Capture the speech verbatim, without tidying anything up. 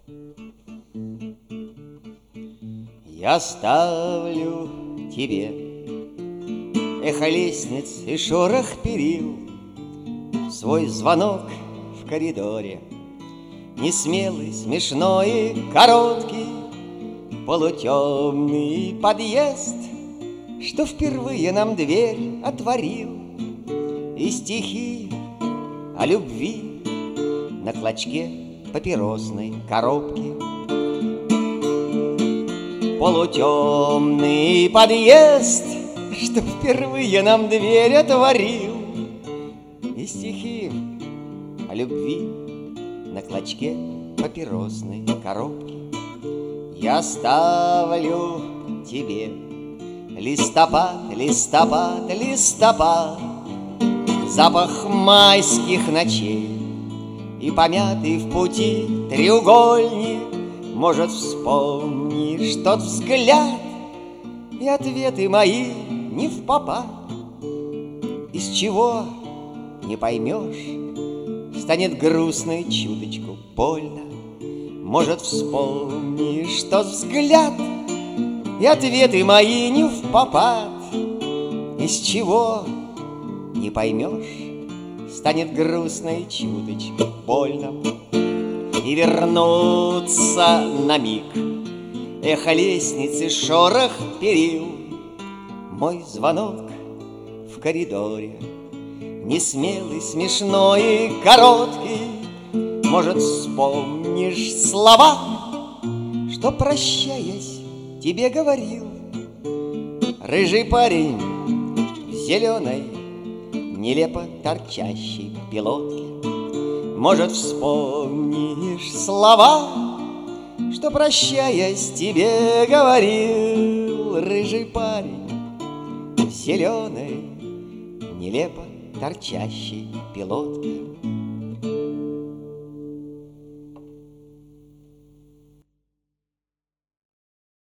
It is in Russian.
Я оставлю тебе эхо лестниц и шорох перил, свой звонок в коридоре, несмелый, смешной и короткий, полутемный подъезд, что впервые нам дверь отворил, и стихи о любви на клочке папиросной коробки. Полутемный подъезд, что впервые нам дверь отворил, и стихи о любви на клочке папиросной коробки. Я оставлю тебе листопад, листопад, листопад, запах майских ночей и помятый в пути треугольник. Может, вспомнишь тот взгляд, и ответы мои не впопад. Из чего не поймешь, станет грустно и чуточку больно. Может, вспомнишь тот взгляд, и ответы мои не впопад. Из чего не поймешь, станет грустно и чуточку больно. И вернуться на миг эхо лестницы, шорох перил, мой звонок в коридоре, несмелый, смешной и короткий. Может, вспомнишь слова, что, прощаясь, тебе говорил рыжий парень в зеленой, нелепо торчащей пилотке. Может, вспомнишь слова, что, прощаясь, тебе говорил рыжий парень в зеленой, нелепо торчащей пилотке.